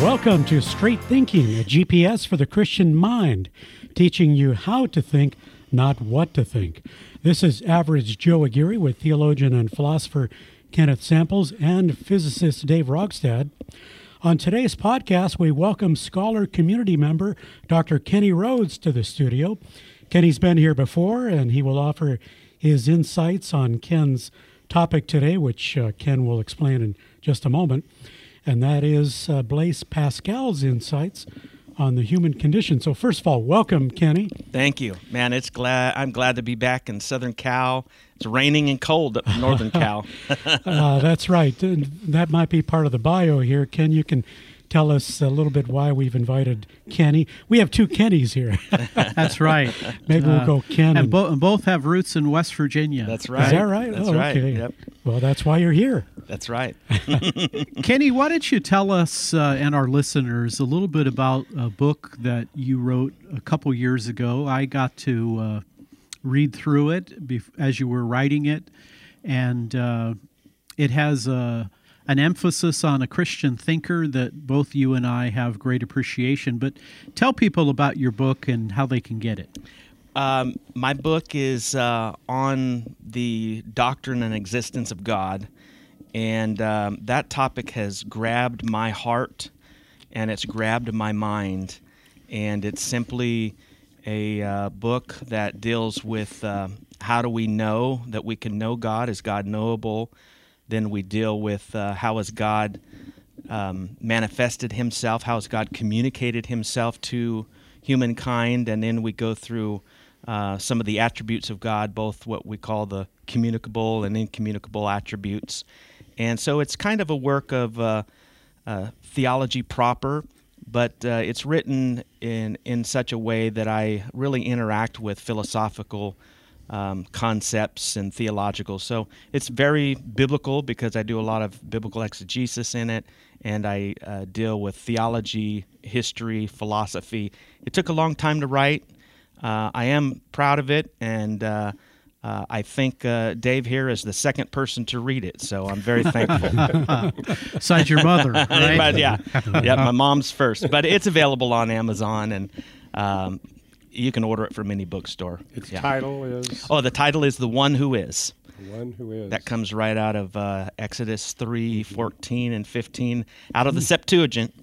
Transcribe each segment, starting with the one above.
Welcome to Straight Thinking, a GPS for the Christian mind, teaching you how to think, not what to think. This is Average Joe Aguirre with theologian and philosopher Kenneth Samples and physicist Dave Rogstad. On today's podcast, we welcome scholar community member Dr. Kenny Rhodes to the studio. Kenny's been here before, and he will offer his insights on Ken's topic today, which Ken will explain in just a moment. And that is Blaise Pascal's insights on the human condition. So first of all, welcome, Kenny. Thank you. Man, I'm glad to be back in Southern Cal. It's raining and cold up in Northern Cal. That's right. That might be part of the bio here. Ken, you can tell us a little bit why we've invited Kenny. We have two Kennys here. That's right. Maybe we'll go Ken. And both have roots in West Virginia. That's right. Is that right? That's right. Okay. Yep. Well, that's why you're here. That's right. Kenny, why don't you tell us and our listeners a little bit about a book that you wrote a couple years ago. I got to read through it as you were writing it, and it has an emphasis on a Christian thinker that both you and I have great appreciation. But tell people about your book and how they can get it. My book is on the doctrine and existence of God, and that topic has grabbed my heart, and it's grabbed my mind, and it's simply a book that deals with how do we know that we can know God? Is God knowable? Then we deal with how has God manifested himself, how has God communicated himself to humankind, and then we go through some of the attributes of God, both what we call the communicable and incommunicable attributes. And so it's kind of a work of theology proper, but it's written in such a way that I really interact with philosophical concepts and theological. So it's very biblical because I do a lot of biblical exegesis in it, and I deal with theology, history, philosophy. It took a long time to write. I am proud of it, and I think Dave here is the second person to read it, so I'm very thankful. Besides your mother, right? But yeah, my mom's first. But it's available on Amazon, and you can order it from any bookstore. Its title is? Oh, the title is The One Who Is. The One Who Is. That comes right out of Exodus 3:14 and 15, out of the Septuagint.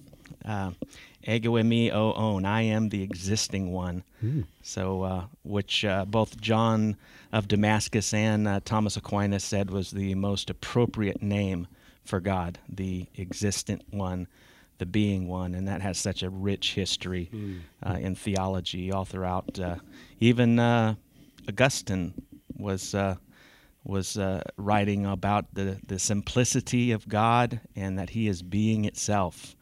Ego eimi o on, I am the existing one. So, which both John of Damascus and Thomas Aquinas said was the most appropriate name for God, the existent one, the being one, and that has such a rich history in theology all throughout. Even Augustine was writing about the simplicity of God and that He is being itself.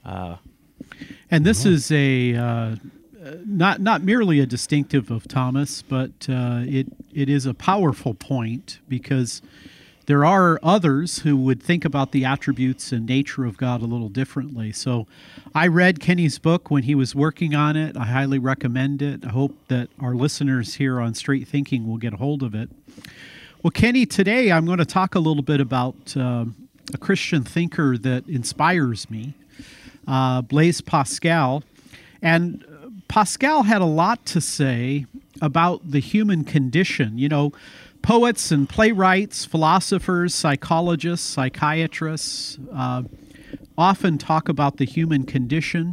And this is a not merely a distinctive of Thomas, but it is a powerful point because there are others who would think about the attributes and nature of God a little differently. So I read Kenny's book when he was working on it. I highly recommend it. I hope that our listeners here on Straight Thinking will get a hold of it. Well, Kenny, today I'm going to talk a little bit about a Christian thinker that inspires me, Blaise Pascal. And Pascal had a lot to say about the human condition. You know, poets and playwrights, philosophers, psychologists, psychiatrists often talk about the human condition.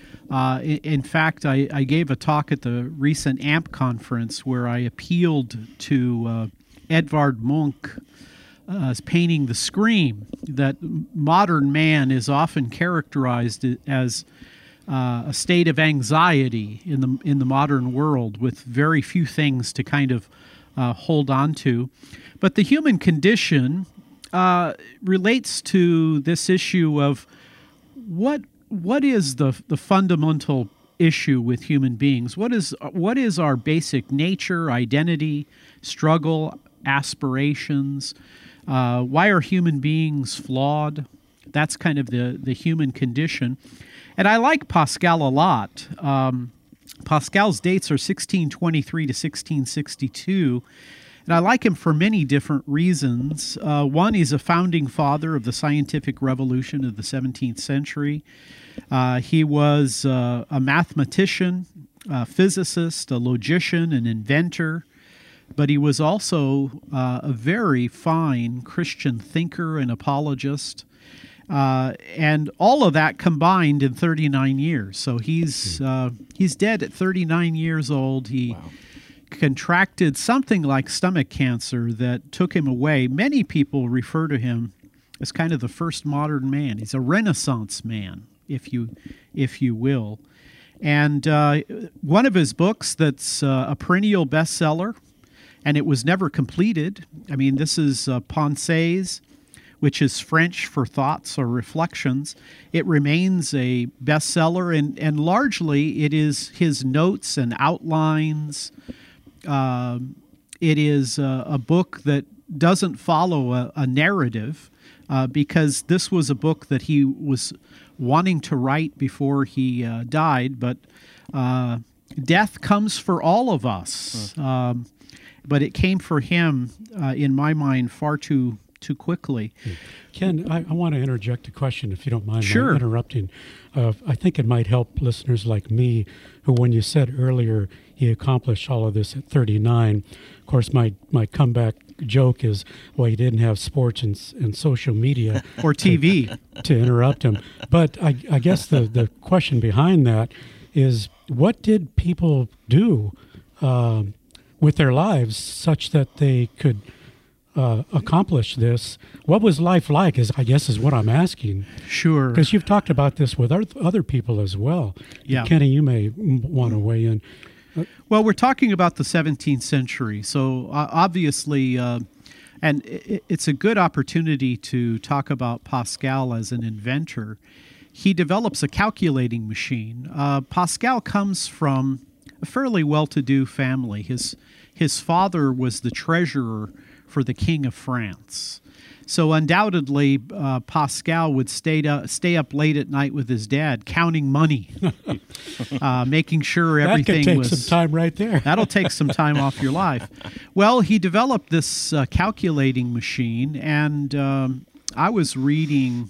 In fact, I gave a talk at the recent AMP conference where I appealed to Edvard Munch painting The Scream, that modern man is often characterized as a state of anxiety in the modern world with very few things to kind of hold on to. But the human condition relates to this issue of what is the fundamental issue with human beings? What is our basic nature, identity, struggle, aspirations? Why are human beings flawed? That's kind of the human condition. And I like Pascal a lot. Pascal's dates are 1623 to 1662, And I like him for many different reasons. One, he's a founding father of the scientific revolution of the 17th century. He was a mathematician, a physicist, a logician, an inventor, but he was also a very fine Christian thinker and apologist. And all of that combined in 39 years. So he's dead at 39 years old. He contracted something like stomach cancer that took him away. Many people refer to him as kind of the first modern man. He's a Renaissance man, if you will. And one of his books that's a perennial bestseller, and it was never completed. I mean, this is Pensées, which is French for thoughts or reflections. It remains a bestseller, and largely it is his notes and outlines. It is a book that doesn't follow a narrative, because this was a book that he was wanting to write before he died, but death comes for all of us. But it came for him, in my mind, far too quickly. Ken, I want to interject a question, if you don't mind Sure. interrupting. I think it might help listeners like me, who, when you said earlier he accomplished all of this at 39, of course, my comeback joke is, well, he didn't have sports and social media Or TV. to interrupt him. But I guess the question behind that is, what did people do with their lives such that they could accomplish this? What was life like, I guess is what I'm asking. Sure. Because you've talked about this with other people as well. Yeah. Kenny, you may want to weigh in. Well, we're talking about the 17th century, so obviously, and it's a good opportunity to talk about Pascal as an inventor. He develops a calculating machine. Pascal comes from a fairly well-to-do family. His father was the treasurer for the King of France. So undoubtedly, Pascal would stay up late at night with his dad, counting money, making sure everything that could take some time right there. That'll take some time off your life. Well, he developed this calculating machine, and I was reading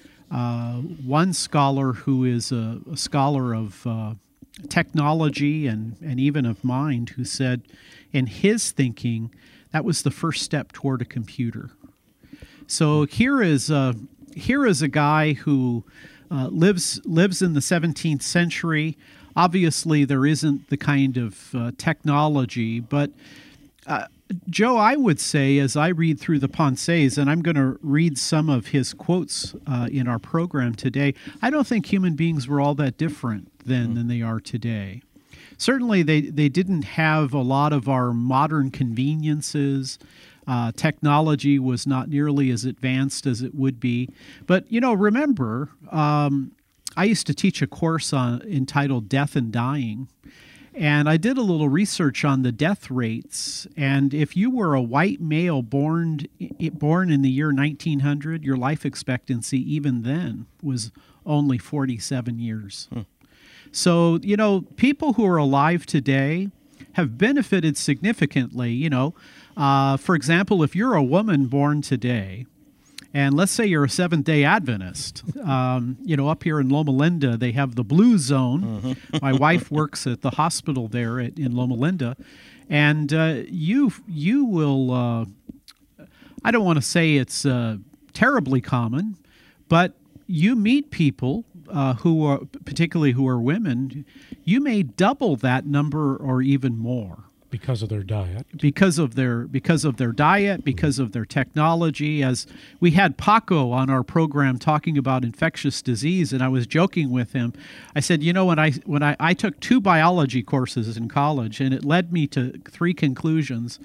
one scholar who is a scholar of technology and even of mind, who said, in his thinking, that was the first step toward a computer. So here is a guy who lives in the 17th century. Obviously, there isn't the kind of technology, but Joe, I would say, as I read through the Pensées, and I'm going to read some of his quotes in our program today, I don't think human beings were all that different then than they are today. Certainly, they didn't have a lot of our modern conveniences. Technology was not nearly as advanced as it would be. But, remember, I used to teach a course entitled Death and Dying. And I did a little research on the death rates. And if you were a white male born in the year 1900, your life expectancy even then was only 47 years. So, people who are alive today have benefited significantly. For example, if you're a woman born today, and let's say you're a Seventh-day Adventist, up here in Loma Linda, they have the Blue Zone. My wife works at the hospital there in Loma Linda, and you will. I don't want to say it's terribly common, but you meet people who are, particularly who are women. You may double that number or even more. Because of their diet. Because of their diet, because of their technology. As we had Paco on our program talking about infectious disease, and I was joking with him. I said, when I took 2 biology courses in college, and it led me to 3 conclusions.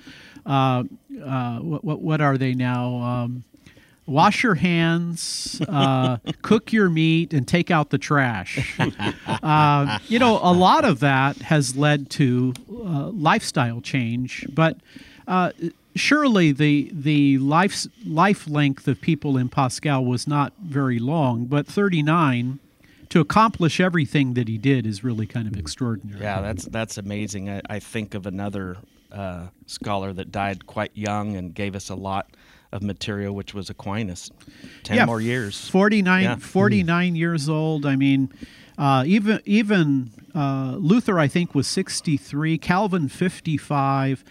What are they now? Wash your hands, cook your meat, and take out the trash. A lot of that has led to lifestyle change, but surely the life length of people in Pascal was not very long, but 39, to accomplish everything that he did, is really kind of extraordinary. Yeah, that's amazing. I think of another scholar that died quite young and gave us a lot of material, which was Aquinas. 10 more years. 49 years old. I mean, even Luther, I think, was 63, Calvin 55.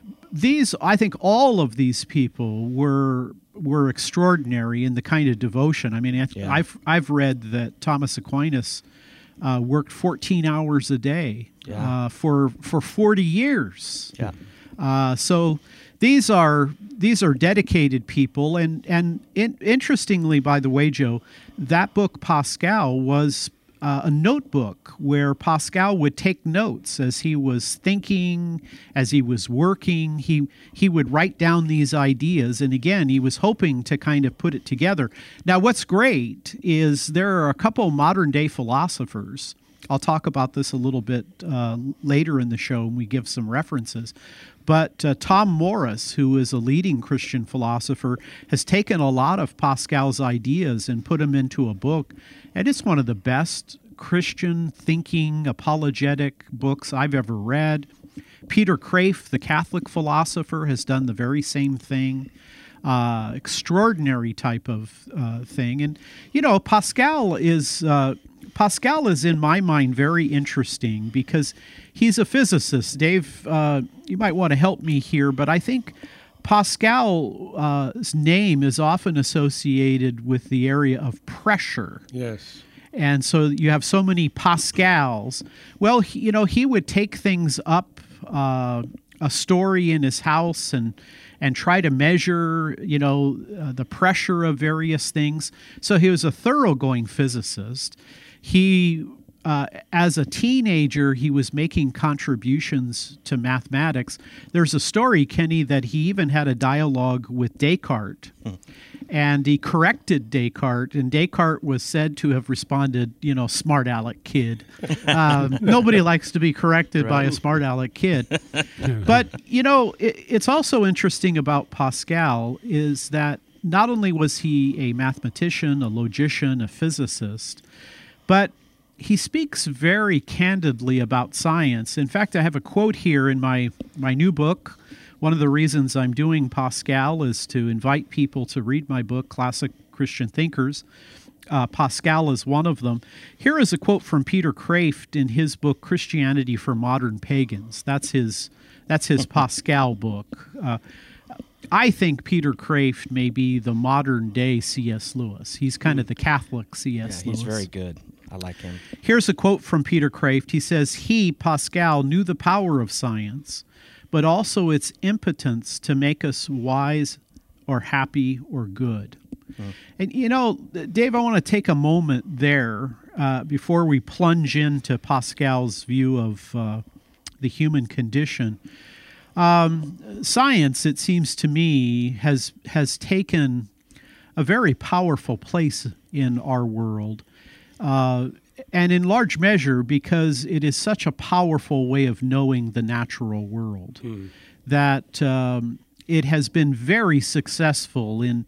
I think all of these people were extraordinary in the kind of devotion. I mean, I've read that Thomas Aquinas worked 14 hours a day for 40 years. Yeah. So these are dedicated people, and interestingly, by the way, Joe, that book Pascal was a notebook where Pascal would take notes as he was thinking, as he was working. He would write down these ideas, and again, he was hoping to kind of put it together. Now, what's great is there are a couple modern-day philosophers. I'll talk about this a little bit later in the show when we give some references. But Tom Morris, who is a leading Christian philosopher, has taken a lot of Pascal's ideas and put them into a book. And it's one of the best Christian thinking, apologetic books I've ever read. Peter Kreeft, the Catholic philosopher, has done the very same thing. Extraordinary type of thing. And, you know, Pascal is in my mind very interesting because he's a physicist. Dave, you might want to help me here, but I think Pascal's name is often associated with the area of pressure. Yes. And so you have so many Pascals. Well, he would take things up a story in his house and try to measure, the pressure of various things. So he was a thoroughgoing physicist. He, as a teenager, he was making contributions to mathematics. There's a story, Kenny, that he even had a dialogue with Descartes. And he corrected Descartes, and Descartes was said to have responded, smart aleck kid. Nobody likes to be corrected by a smart aleck kid. But, it's also interesting about Pascal is that not only was he a mathematician, a logician, a physicist, but he speaks very candidly about science. In fact, I have a quote here in my new book. One of the reasons I'm doing Pascal is to invite people to read my book, Classic Christian Thinkers. Pascal is one of them. Here is a quote from Peter Kreeft in his book, Christianity for Modern Pagans. That's his Pascal book. I think Peter Kreeft may be the modern-day C.S. Lewis. He's kind of the Catholic C.S. Lewis. He's very good. I like him. Here's a quote from Peter Kreeft. He says, "He, Pascal, knew the power of science, but also its impotence to make us wise or happy or good." And, Dave, I want to take a moment there before we plunge into Pascal's view of the human condition. Science, it seems to me, has taken a very powerful place in our world. And in large measure because it is such a powerful way of knowing the natural world that it has been very successful in,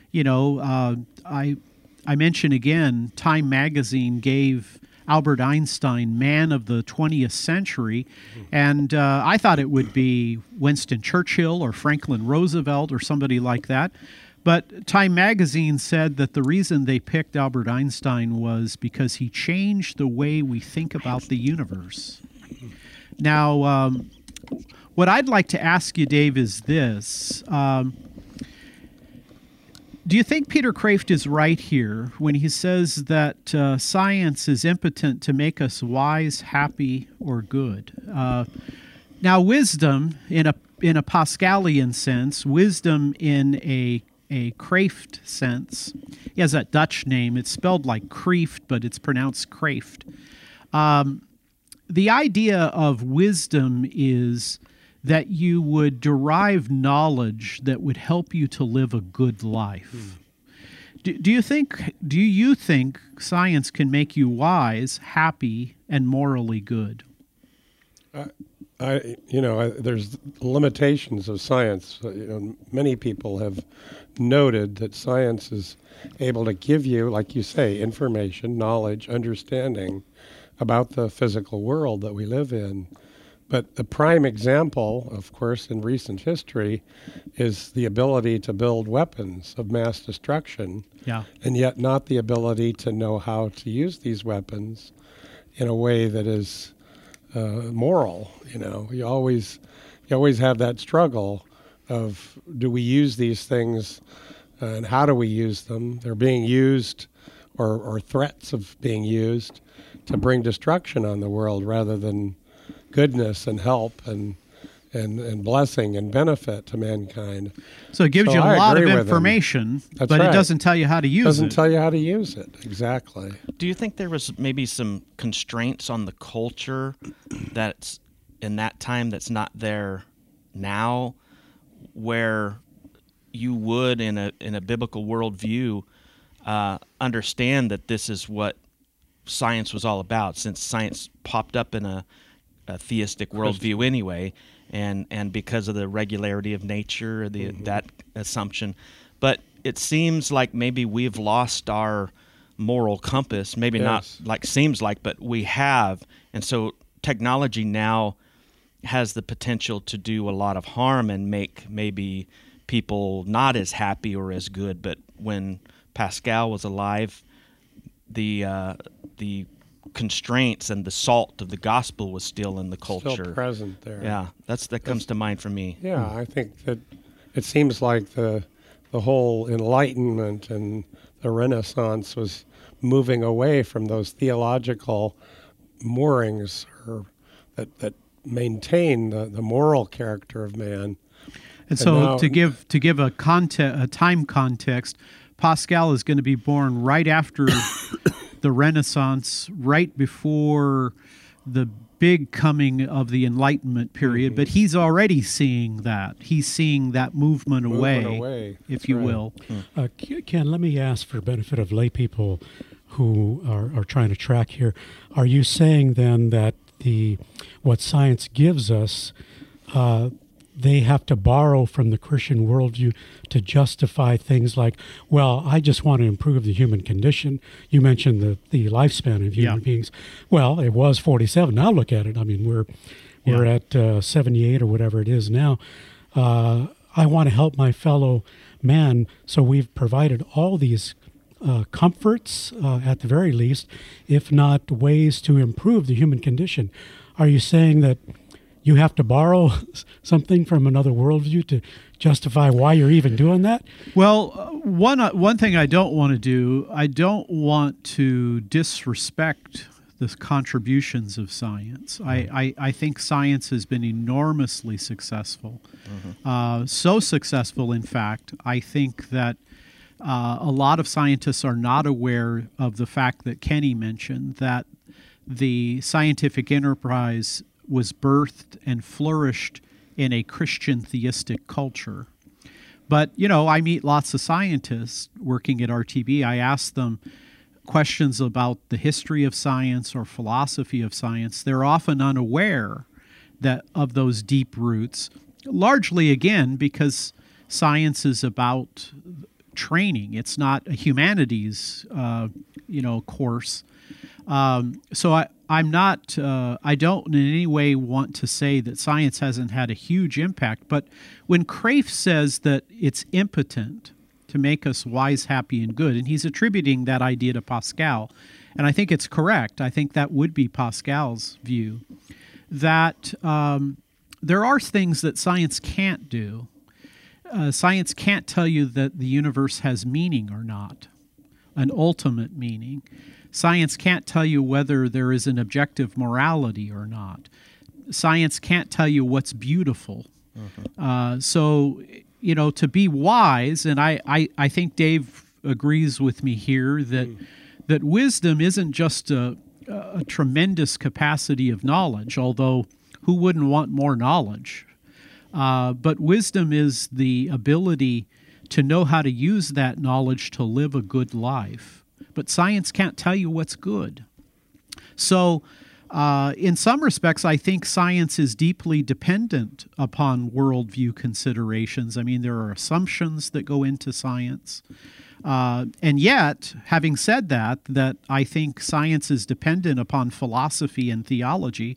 I mention again, Time Magazine gave Albert Einstein Man of the 20th Century, and I thought it would be Winston Churchill or Franklin Roosevelt or somebody like that. But Time Magazine said that the reason they picked Albert Einstein was because he changed the way we think about the universe. Now, what I'd like to ask you, Dave, is this. Do you think Peter Kreeft is right here when he says that science is impotent to make us wise, happy, or good? Now, wisdom, in a Pascalian sense, wisdom in a Kreeft sense. He has that Dutch name. It's spelled like Kreeft, but it's pronounced Kreeft. The idea of wisdom is that you would derive knowledge that would help you to live a good life. Do you think science can make you wise, happy, and morally good? There's limitations of science. Many people have noted that science is able to give you, like you say, information, knowledge, understanding about the physical world that we live in. But the prime example, of course, in recent history is the ability to build weapons of mass destruction, Yeah. and yet not the ability to know how to use these weapons in a way that is moral. You always have that struggle of, do we use these things and how do we use them? They're being used, or threats of being used, to bring destruction on the world rather than goodness and help and blessing and benefit to mankind. So it gives you a I lot of agree with him. information, That's but right. it doesn't tell you how to use Doesn't it. tell you how to use it. Exactly. Do you think there was maybe some constraints on the culture that's in that time that's not there now, where you would, in a biblical worldview, understand that this is what science was all about, since science popped up in a theistic worldview anyway, and because of the regularity of nature, that assumption. But it seems like maybe we've lost our moral compass, maybe not like seems like, but we have. And so technology now has the potential to do a lot of harm and make maybe people not as happy or as good. But when Pascal was alive, the constraints and the salt of the gospel was still in the culture. Still present there. Yeah, that comes to mind for me. Yeah, I think that it seems like the whole Enlightenment and the Renaissance was moving away from those theological moorings that maintain the moral character of man. And so now, to give a time context, Pascal is going to be born right after the Renaissance, right before the big coming of the Enlightenment period, but he's already seeing that. He's seeing that movement away, if That's you right. will. Ken, let me ask, for benefit of lay people who are trying to track here, are you saying then that what science gives us, they have to borrow from the Christian worldview to justify things like, well, I just want to improve the human condition. You mentioned the lifespan of human beings. Well, it was 47. Now look at it. I mean, we're at 78 or whatever it is now. I want to help my fellow man, so we've provided all these comforts, at the very least, if not ways to improve the human condition. Are you saying that you have to borrow something from another worldview to justify why you're even doing that? Well, one thing I don't want to do, I don't want to disrespect the contributions of science. I think science has been enormously successful. So successful, in fact, I think that a lot of scientists are not aware of the fact that Kenny mentioned, that the scientific enterprise was birthed and flourished in a Christian theistic culture. But, I meet lots of scientists working at RTB. I ask them questions about the history of science or philosophy of science. They're often unaware of those deep roots, largely, again, because science is about training. It's not a humanities, course. So I'm not. I don't in any way want to say that science hasn't had a huge impact. But when Craif says that it's impotent to make us wise, happy, and good, and he's attributing that idea to Pascal, and I think it's correct. I think that would be Pascal's view, that there are things that science can't do. Science can't tell you that the universe has meaning or not, an ultimate meaning. Science can't tell you whether there is an objective morality or not. Science can't tell you what's beautiful. So, to be wise, and I think Dave agrees with me here, that wisdom isn't just a tremendous capacity of knowledge, although who wouldn't want more knowledge? But wisdom is the ability to know how to use that knowledge to live a good life. But science can't tell you what's good. So, in some respects, I think science is deeply dependent upon worldview considerations. I mean, there are assumptions that go into science. And yet, having said that I think science is dependent upon philosophy and theology,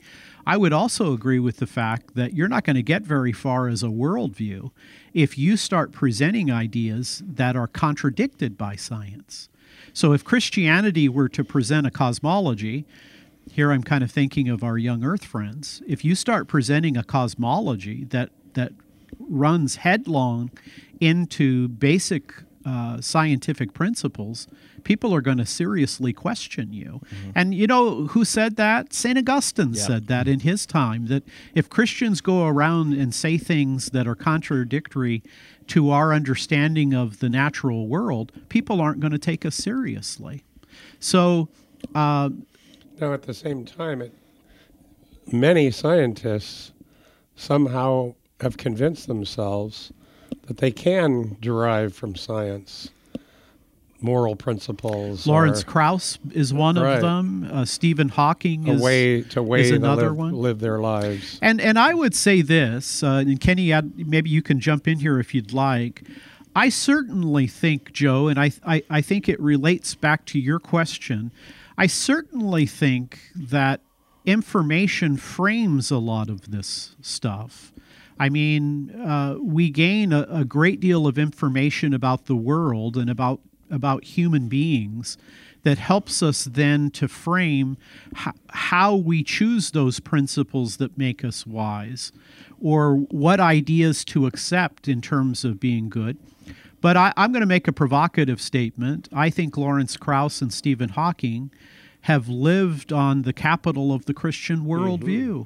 I would also agree with the fact that you're not going to get very far as a worldview if you start presenting ideas that are contradicted by science. So if Christianity were to present a cosmology, here I'm kind of thinking of our young Earth friends, if you start presenting a cosmology that runs headlong into basic scientific principles, people are going to seriously question you. Mm-hmm. And you know who said that? St. Augustine said that in his time, that if Christians go around and say things that are contradictory to our understanding of the natural world, people aren't going to take us seriously. So now at the same time, many scientists somehow have convinced themselves that they can derive from science moral principles. Lawrence Krauss is one of them. Stephen Hawking is another one. Live their lives. And I would say this, and Kenny, maybe you can jump in here if you'd like. I certainly think, Joe, and I think it relates back to your question, I certainly think that information frames a lot of this stuff. I mean, we gain a great deal of information about the world and about human beings that helps us then to frame how we choose those principles that make us wise, or what ideas to accept in terms of being good. But I'm going to make a provocative statement. I think Lawrence Krauss and Stephen Hawking have lived on the capital of the Christian worldview.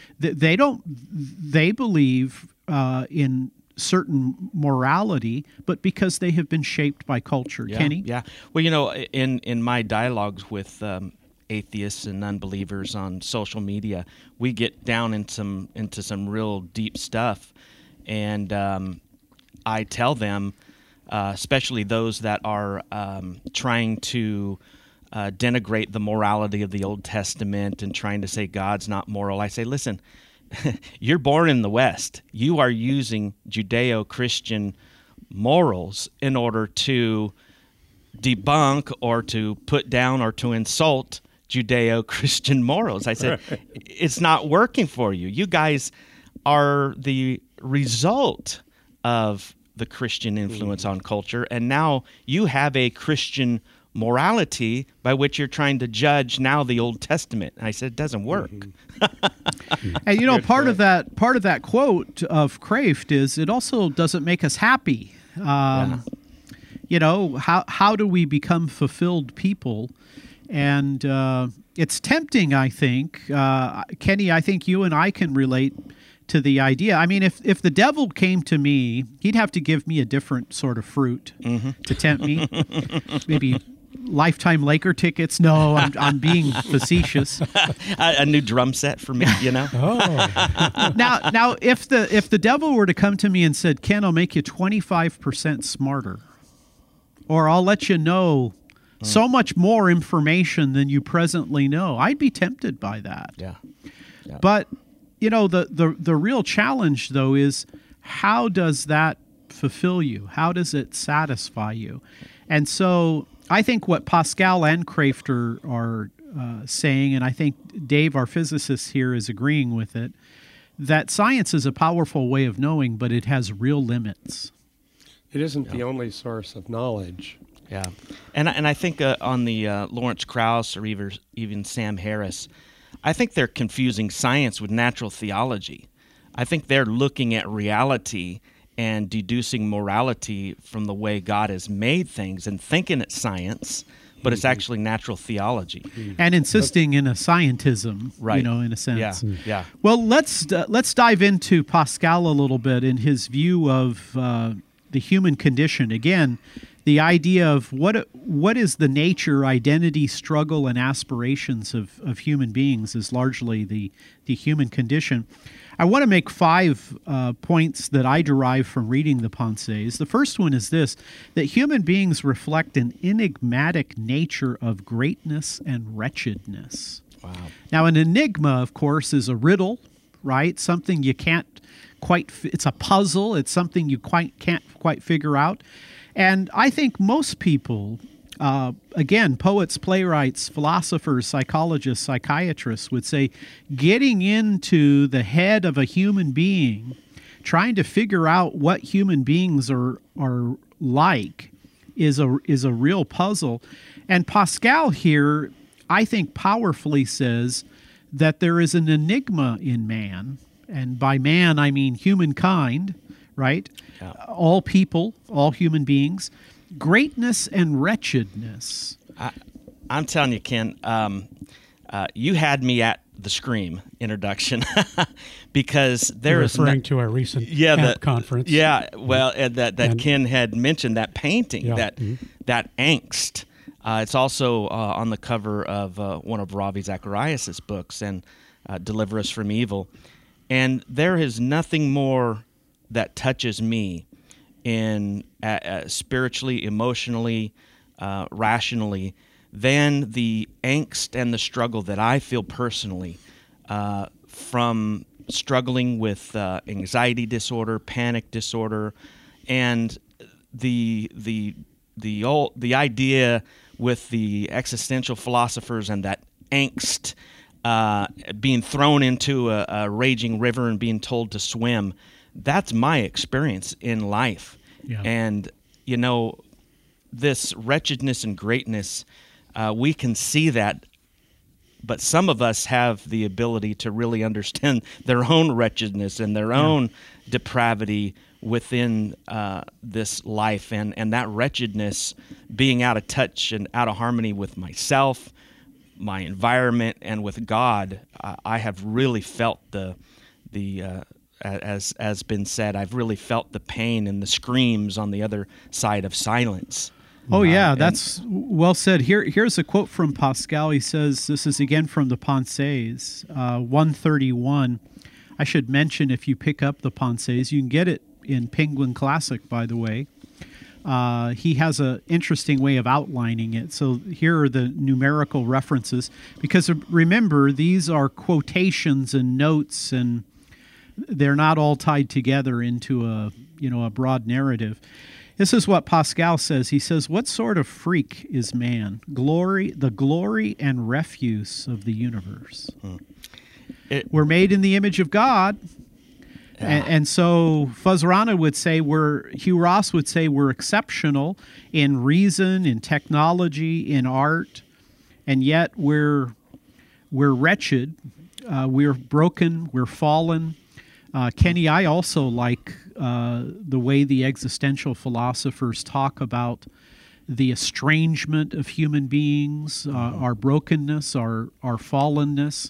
Mm-hmm. They believe in certain morality, but because they have been shaped by culture. Yeah, Kenny? Yeah. Well, you know, in my dialogues with atheists and unbelievers on social media, we get down into some real deep stuff, and I tell them, especially those that are trying to denigrate the morality of the Old Testament and trying to say God's not moral. I say, listen, you're born in the West. You are using Judeo-Christian morals in order to debunk or to put down or to insult Judeo-Christian morals. I said, it's not working for you. You guys are the result of the Christian influence on culture, and now you have a Christian morality by which you're trying to judge now the Old Testament. And I said, it doesn't work. And you know, part of that quote of Kraft is, it also doesn't make us happy. You know, how do we become fulfilled people? And it's tempting, I think. Kenny, I think you and I can relate to the idea. I mean, if the devil came to me, he'd have to give me a different sort of fruit to tempt me. Maybe lifetime Laker tickets. No, I'm being facetious. A new drum set for me, you know. Now, if the devil were to come to me and said, "Ken, I'll make you 25% smarter, or I'll let you know so much more information than you presently know," I'd be tempted by that. Yeah. But you know, the real challenge, though, is how does that fulfill you? How does it satisfy you? And so I think what Pascal and Kraft are saying, and I think Dave, our physicist here, is agreeing with it, that science is a powerful way of knowing, but it has real limits. It isn't the only source of knowledge. Yeah. And I think on the Lawrence Krauss or even Sam Harris, I think they're confusing science with natural theology. I think they're looking at reality and deducing morality from the way God has made things and thinking it's science, but it's actually natural theology. And insisting in a scientism, right. You know, in a sense. Yeah. Well, let's dive into Pascal a little bit in his view of the human condition. Again, the idea of what is the nature, identity, struggle, and aspirations of human beings is largely the human condition. I want to make 5 points that I derive from reading the Pensées. The first one is this, that human beings reflect an enigmatic nature of greatness and wretchedness. Wow. Now, an enigma, of course, is a riddle, right? Something you can't quite, it's a puzzle. It's something you can't quite figure out. And I think most people Again, poets, playwrights, philosophers, psychologists, psychiatrists would say getting into the head of a human being, trying to figure out what human beings are like, is a real puzzle. And Pascal here, I think, powerfully says that there is an enigma in man, and by man I mean humankind, right? Yeah. All people, all human beings, greatness and wretchedness. I'm telling you, Ken, you had me at the Scream introduction because there is referring to our recent AMP conference. Yeah, well, that Ken had mentioned that painting, Yeah. that angst. It's also on the cover of one of Ravi Zacharias' books, and Deliver Us from Evil. And there is nothing more that touches me in spiritually, emotionally, rationally, than the angst and the struggle that I feel personally from struggling with anxiety disorder, panic disorder, and the idea with the existential philosophers and that angst being thrown into a raging river and being told to swim. That's my experience in life. Yeah. And, this wretchedness and greatness, we can see that, but some of us have the ability to really understand their own wretchedness and their own depravity within this life, and that wretchedness being out of touch and out of harmony with myself, my environment, and with God. I have really felt as been said, I've really felt the pain and the screams on the other side of silence. Oh, yeah, that's well said. Here's a quote from Pascal. He says, this is again from the Pensées, 131. I should mention, if you pick up the Pensées, you can get it in Penguin Classic, by the way. He has an interesting way of outlining it. So here are the numerical references. Because remember, these are quotations and notes, and they're not all tied together into a broad narrative. This is what Pascal says. He says, "What sort of freak is man? The glory and refuse of the universe. We're made in the image of God." And so Fuzz-Rana would say Hugh Ross would say we're exceptional in reason, in technology, in art, and yet we're wretched, we're broken, we're fallen. Kenny, I also like the way the existential philosophers talk about the estrangement of human beings, our brokenness, our fallenness.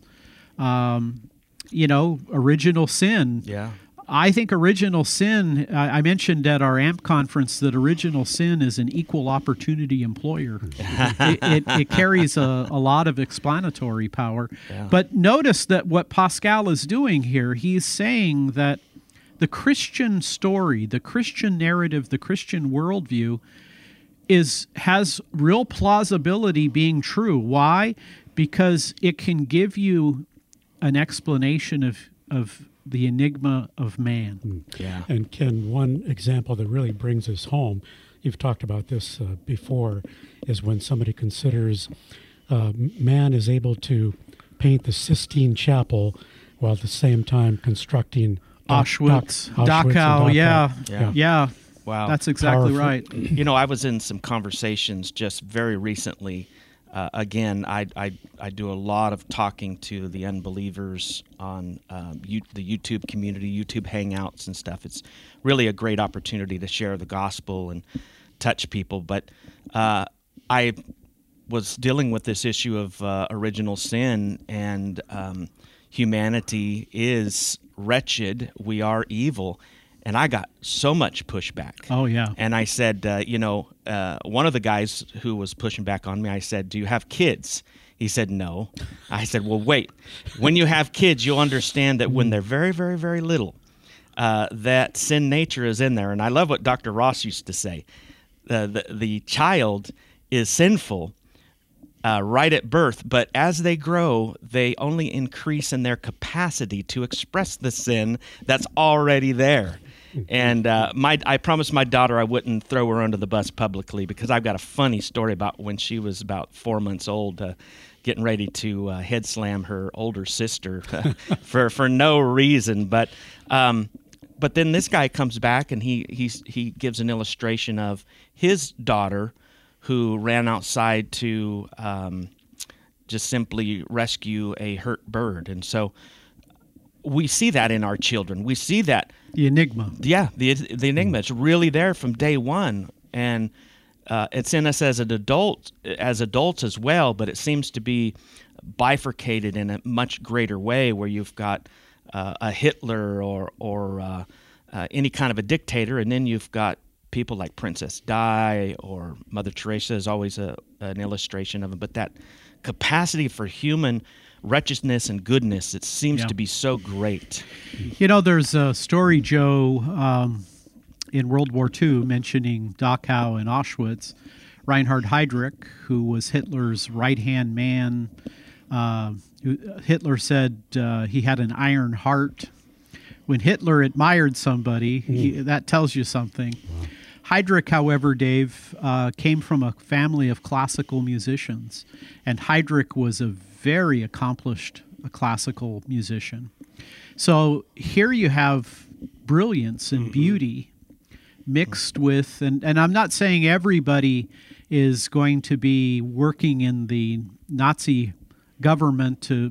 Original sin. Yeah. I think original sin, I mentioned at our AMP conference that original sin is an equal opportunity employer. It carries a lot of explanatory power. Yeah. But notice that what Pascal is doing here, he's saying that the Christian story, the Christian narrative, the Christian worldview has real plausibility being true. Why? Because it can give you an explanation of the enigma of man. Yeah. And Ken, one example that really brings us home, you've talked about this before, is when somebody considers man is able to paint the Sistine Chapel while at the same time constructing Auschwitz, and Dachau. Yeah. Wow. That's exactly Powerful. right. I was in some conversations just very recently. Again, I do a lot of talking to the unbelievers on the YouTube community, YouTube Hangouts and stuff. It's really a great opportunity to share the gospel and touch people. But I was dealing with this issue of original sin, and humanity is wretched. We are evil. And I got so much pushback. Oh, yeah. And I said, one of the guys who was pushing back on me, I said, "Do you have kids?" He said, "No." I said, "Well, wait. When you have kids, you'll understand that when they're very, very, very little, that sin nature is in there." And I love what Dr. Ross used to say. The child is sinful right at birth, but as they grow, they only increase in their capacity to express the sin that's already there. And I promised my daughter I wouldn't throw her under the bus publicly, because I've got a funny story about when she was about 4 months old, getting ready to head slam her older sister for no reason. But then this guy comes back and he gives an illustration of his daughter who ran outside to just simply rescue a hurt bird. And so we see that in our children. We see that. The enigma. Yeah, the enigma. It's really there from day one. And it's in us as adults as well, but it seems to be bifurcated in a much greater way, where you've got a Hitler or any kind of a dictator, and then you've got people like Princess Di or Mother Teresa is always an illustration of it. But that capacity for human righteousness and goodness, it seems to be so great. You know, there's a story, Joe, in World War II mentioning Dachau and Auschwitz. Reinhard Heydrich, who was Hitler's right-hand man, Hitler said he had an iron heart. When Hitler admired somebody, that tells you something. Wow. Heydrich, however, Dave, came from a family of classical musicians, and Heydrich was a very accomplished classical musician. So here you have brilliance and beauty mixed with, and I'm not saying everybody is going to be working in the Nazi government to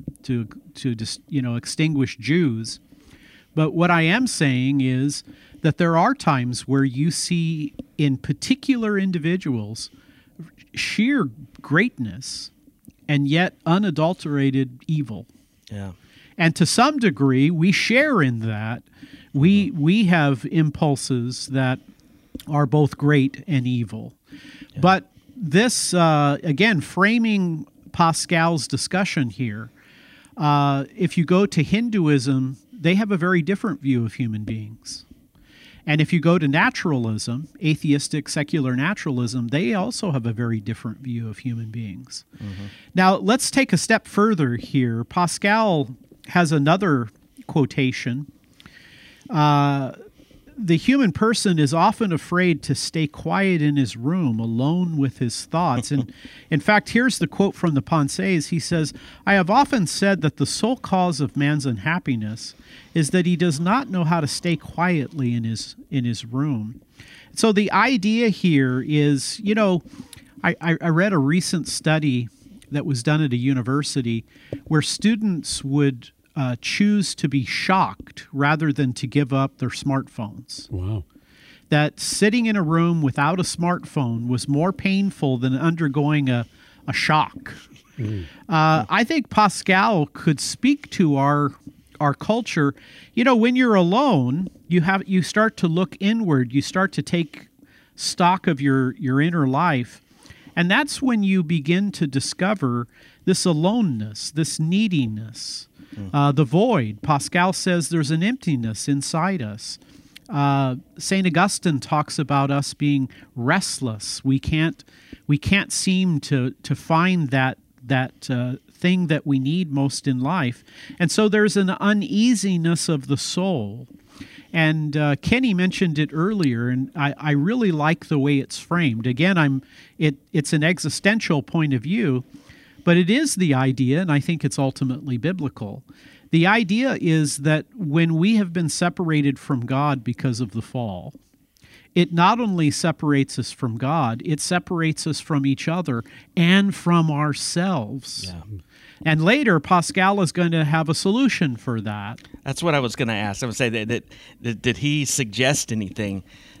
extinguish Jews, but what I am saying is that there are times where you see in particular individuals sheer greatness and yet unadulterated evil. Yeah. And to some degree, we share in that. We have impulses that are both great and evil. Yeah. But this, again, framing Pascal's discussion here, if you go to Hinduism, they have a very different view of human beings. And if you go to naturalism, atheistic secular naturalism, they also have a very different view of human beings. Now, let's take a step further here. Pascal has another quotation. The human person is often afraid to stay quiet in his room, alone with his thoughts. And in fact, here's the quote from the Pensées. He says, "I have often said that the sole cause of man's unhappiness is that he does not know how to stay quietly in his room." So the idea here is, you know, I read a recent study that was done at a university where students would choose to be shocked rather than to give up their smartphones. Wow. That sitting in a room without a smartphone was more painful than undergoing a shock. I think Pascal could speak to our culture. You know, when you're alone, you start to look inward. You start to take stock of your inner life. And that's when you begin to discover this aloneness, this neediness, the void. Pascal says there's an emptiness inside us. St. Augustine talks about us being restless. We can't seem to find that thing that we need most in life. And so there's an uneasiness of the soul. And Kenny mentioned it earlier, and I really like the way it's framed. Again, it's an existential point of view, but it is the idea, and I think it's ultimately biblical. The idea is that when we have been separated from God because of the fall, it not only separates us from God, it separates us from each other and from ourselves. Yeah. And later, Pascal is going to have a solution for that. That's what I was going to ask. I would say that did he suggest anything?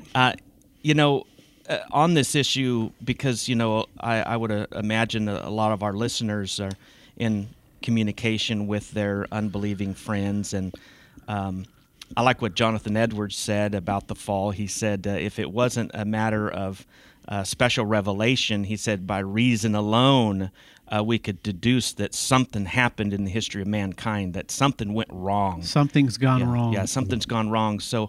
On this issue, because, I would imagine a lot of our listeners are in communication with their unbelieving friends. And I like what Jonathan Edwards said about the fall. He said if it wasn't a matter of special revelation, he said by reason alone, we could deduce that something happened in the history of mankind, that something went wrong. Something's gone wrong. Yeah, something's gone wrong. So,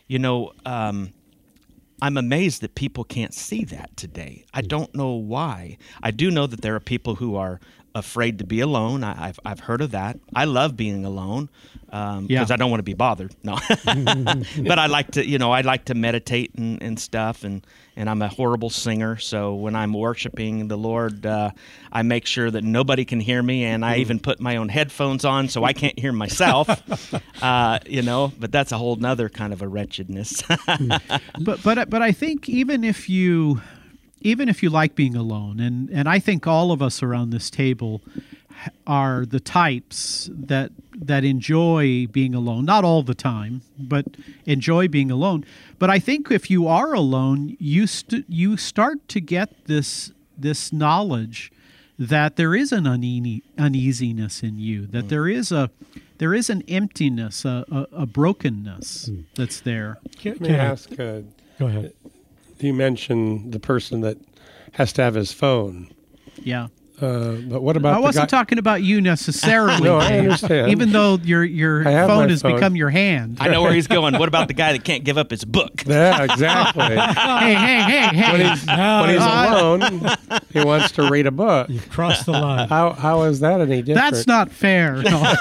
I'm amazed that people can't see that today. I don't know why. I do know that there are people who are afraid to be alone. I've heard of that. I love being alone because Yeah. I don't want to be bothered. No, but I like to meditate and stuff. And I'm a horrible singer, so when I'm worshiping the Lord, I make sure that nobody can hear me, and I even put my own headphones on so I can't hear myself. But that's a whole nother kind of a wretchedness. But I think even if you like being alone, and I think all of us around this table are the types that enjoy being alone, not all the time, but enjoy being alone. But I think if you are alone, you start to get this knowledge that there is an uneasiness in you, that there is an emptiness, a brokenness that's there. Let me ask. Go ahead. You mentioned the person that has to have his phone. Yeah. But what about I wasn't talking about you necessarily. No, I Dave. understand. Even though your I have phone my has phone. become your hand. I know where he's going. What about the guy that can't give up his book? Yeah, exactly. Hey. When he's alone, he wants to read a book. You've crossed the line. How is that any different? That's not fair. No.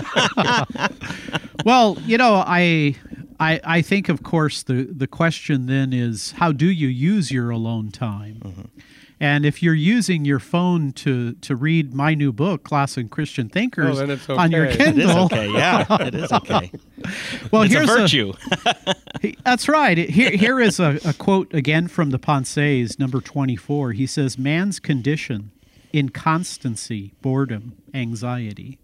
Well, I think, of course, the question then is, how do you use your alone time? Mm-hmm. And if you're using your phone to read my new book, Classic Christian Thinkers, then it's on your okay. It is Kindle, okay. Yeah, it is okay. well, It's a here's virtue. That's right. Here is a quote again from the Pensées, number 24. He says, "Man's condition, inconstancy, boredom, anxiety."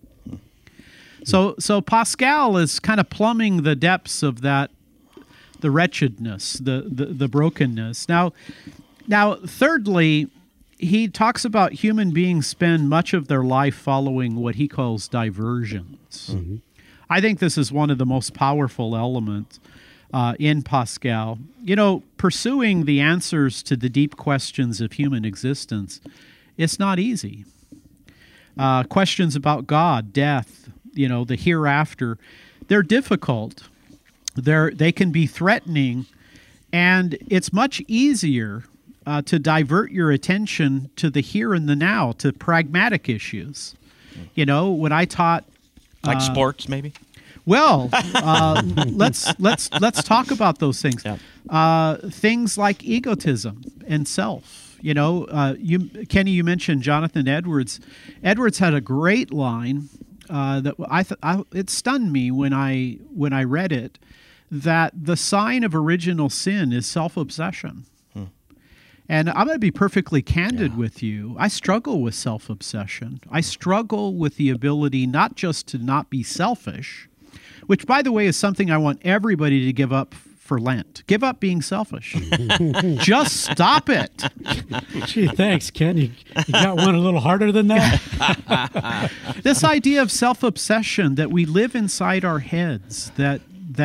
So Pascal is kind of plumbing the depths of that, the wretchedness, the brokenness. Now, thirdly, he talks about human beings spend much of their life following what he calls diversions. Mm-hmm. I think this is one of the most powerful elements in Pascal. Pursuing the answers to the deep questions of human existence, it's not easy. Questions about God, death, the hereafter, they're difficult. They can be threatening, and it's much easier to divert your attention to the here and the now, to pragmatic issues. When I taught, Like sports, maybe? well, let's talk about those things. Yeah. Things like egotism and self. Kenny, you mentioned Jonathan Edwards. Edwards had a great line that it stunned me when I read it, that the sign of original sin is self-obsession. And I'm going to be perfectly candid with you. I struggle with self-obsession. I struggle with the ability not just to not be selfish, which, by the way, is something I want everybody to give up for Lent. Give up being selfish. Just stop it. Gee, thanks, Ken. You got one a little harder than that? This idea of self-obsession, that we live inside our heads, that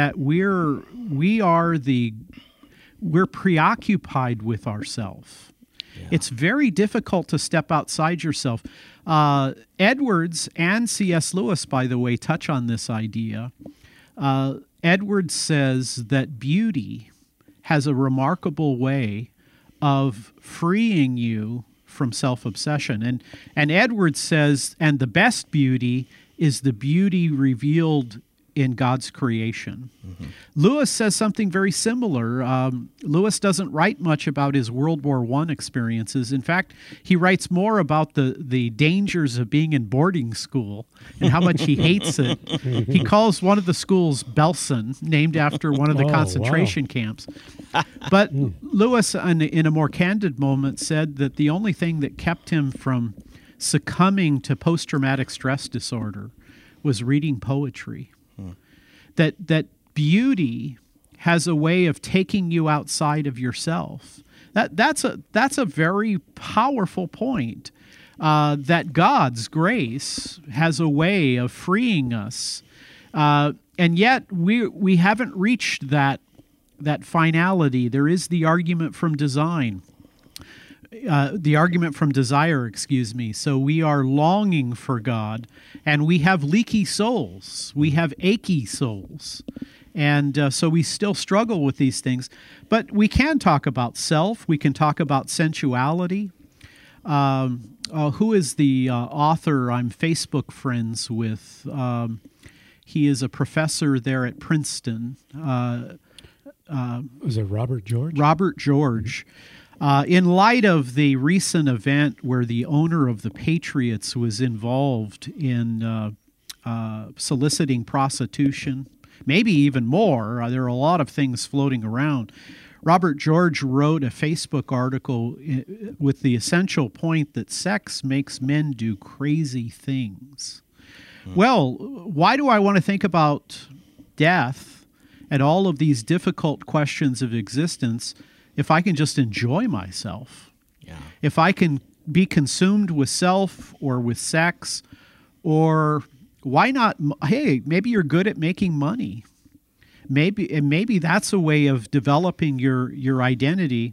we're preoccupied with ourselves. Yeah. It's very difficult to step outside yourself. Edwards and C.S. Lewis, by the way, touch on this idea. Edwards says that beauty has a remarkable way of freeing you from self-obsession. And Edwards says, and the best beauty is the beauty revealed in God's creation. Mm-hmm. Lewis says something very similar. Lewis doesn't write much about his World War I experiences. In fact, he writes more about the dangers of being in boarding school and how much he hates it. He calls one of the schools Belsen, named after one of the concentration camps. But Lewis, in a more candid moment, said that the only thing that kept him from succumbing to post-traumatic stress disorder was reading poetry. That beauty has a way of taking you outside of yourself. That's a very powerful point. That God's grace has a way of freeing us, and yet we haven't reached that finality. There is the argument from desire. So we are longing for God, and we have leaky souls. We have achy souls. And so we still struggle with these things. But we can talk about self. We can talk about sensuality. Who is the author I'm Facebook friends with? He is a professor there at Princeton. Was it Robert George? Robert George. In light of the recent event where the owner of the Patriots was involved in soliciting prostitution, maybe even more, there are a lot of things floating around. Robert George wrote a Facebook article with the essential point that sex makes men do crazy things. Well, why do I want to think about death and all of these difficult questions of existence if I can just enjoy myself? Yeah. If I can be consumed with self or with sex, or why not? Hey, maybe you're good at making money. Maybe that's a way of developing your identity.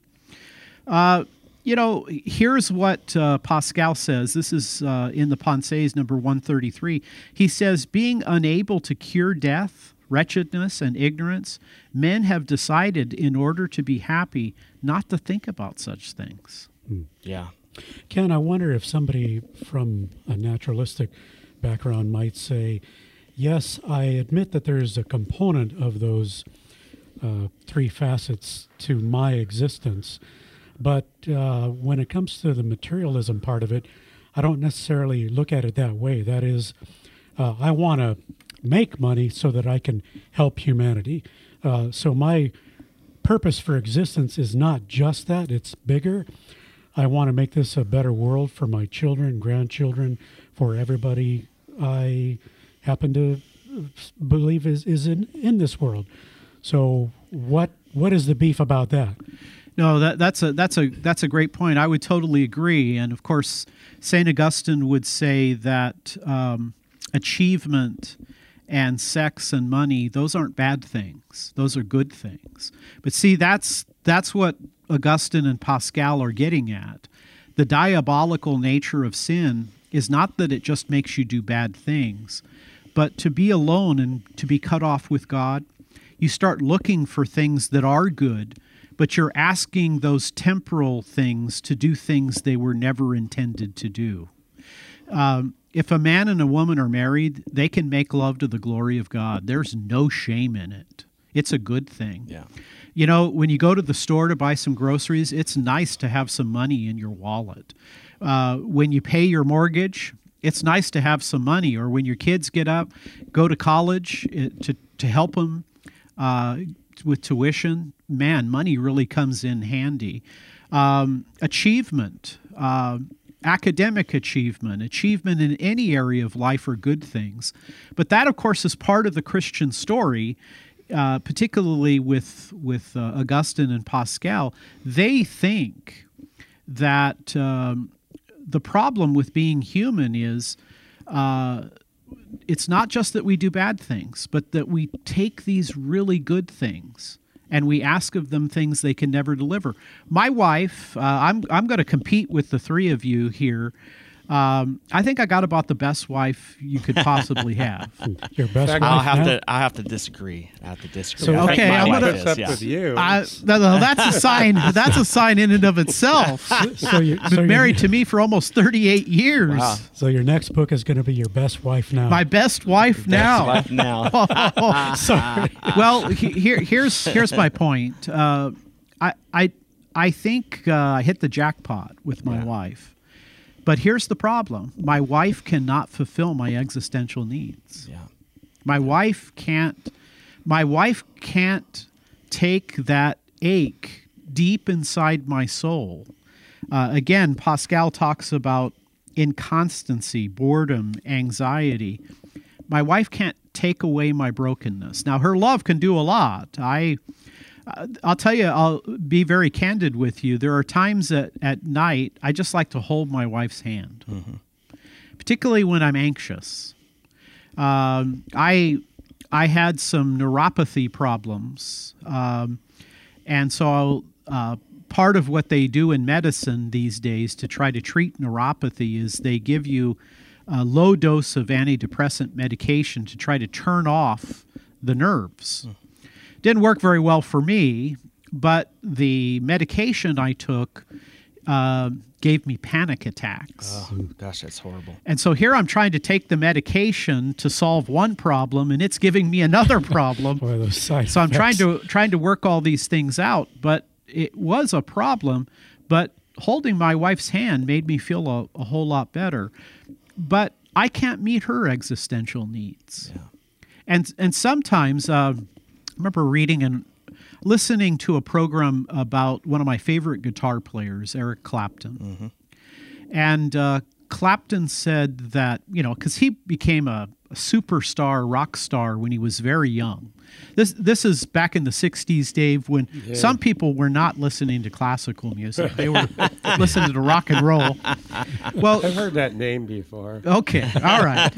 Here's what Pascal says. This is in the Pensées, number 133. He says, being unable to cure death, wretchedness, and ignorance, men have decided in order to be happy not to think about such things. Yeah. Ken, I wonder if somebody from a naturalistic background might say, yes, I admit that there's a component of those three facets to my existence, but when it comes to the materialism part of it, I don't necessarily look at it that way. That is, I want to make money so that I can help humanity. So my purpose for existence is not just that, it's bigger. I want to make this a better world for my children, grandchildren, for everybody I happen to believe is in this world. So what is the beef about that? No, that's a great point. I would totally agree. And of course, St. Augustine would say that achievement and sex and money, those aren't bad things. Those are good things. But see, that's what Augustine and Pascal are getting at. The diabolical nature of sin is not that it just makes you do bad things, but to be alone and to be cut off with God, you start looking for things that are good, but you're asking those temporal things to do things they were never intended to do. If a man and a woman are married, they can make love to the glory of God. There's no shame in it. It's a good thing. Yeah. You know, when you go to the store to buy some groceries, it's nice to have some money in your wallet. When you pay your mortgage, it's nice to have some money. Or when your kids go to college to help them with tuition, man, money really comes in handy. Achievement, academic achievement in any area of life are good things. But that, of course, is part of the Christian story. Particularly with Augustine and Pascal, they think that the problem with being human is it's not just that we do bad things, but that we take these really good things and we ask of them things they can never deliver. My wife, I'm going to compete with the three of you here. I think I got about the best wife you could possibly have. Your best wife I'll have to disagree. So, okay, I'm going to accept with you. That's a sign. That's a sign in and of itself. So you're been married to me for almost 38 years. Wow. So your next book is going to be Your Best Wife Now. My best wife now. Best wife now. Sorry. Well, here's my point. I think I hit the jackpot with my wife. But here's the problem. My wife cannot fulfill my existential needs. Yeah. My wife can't take that ache deep inside my soul. Again, Pascal talks about inconstancy, boredom, anxiety. My wife can't take away my brokenness. Now, her love can do a lot. I'll tell you, I'll be very candid with you. There are times at night I just like to hold my wife's hand, particularly when I'm anxious. I had some neuropathy problems, and so part of what they do in medicine these days to try to treat neuropathy is they give you a low dose of antidepressant medication to try to turn off the nerves. Didn't work very well for me, but the medication I took gave me panic attacks. Oh, gosh, that's horrible. And so here I'm trying to take the medication to solve one problem, and it's giving me another problem. Boy, those side So I'm effects. trying to work all these things out, but it was a problem. But holding my wife's hand made me feel a whole lot better. But I can't meet her existential needs. Yeah. And sometimes I remember reading and listening to a program about one of my favorite guitar players, Eric Clapton. And Clapton said that, because he became a superstar rock star when he was very young. This is back in the 60s, Dave, when some people were not listening to classical music. They were listening to rock and roll. Well, I've heard that name before. okay, all right.